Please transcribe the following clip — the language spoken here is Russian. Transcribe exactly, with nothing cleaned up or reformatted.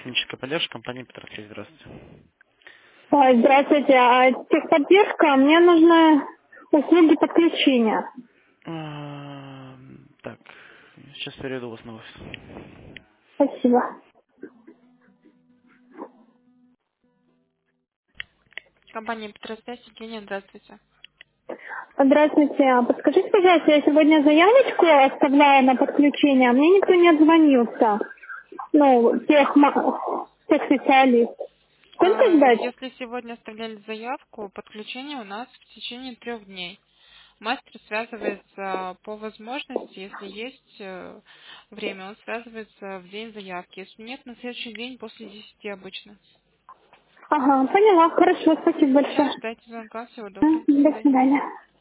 Техническая поддержка компании Петросвязь. Здравствуйте. Ой, здравствуйте. А техподдержка, мне нужны услуги подключения. А, Так, сейчас перейду вас на офис. Спасибо. Компания Петросвязь, Евгения, здравствуйте. Здравствуйте. А подскажите, пожалуйста, я сегодня заявочку оставляю на подключение, а мне никто не отзвонился. Ну, тех, тех специалист. Сколько А, ждать? Если сегодня оставляли заявку, подключение у нас в течение трех дней. Мастер связывается по возможности, если есть э, время, он связывается в день заявки. Если нет, на следующий день после десяти обычно. Ага, поняла. Хорошо, спасибо Все, большое. ждайте звонка. Всего доброго. До М, До свидания. свидания.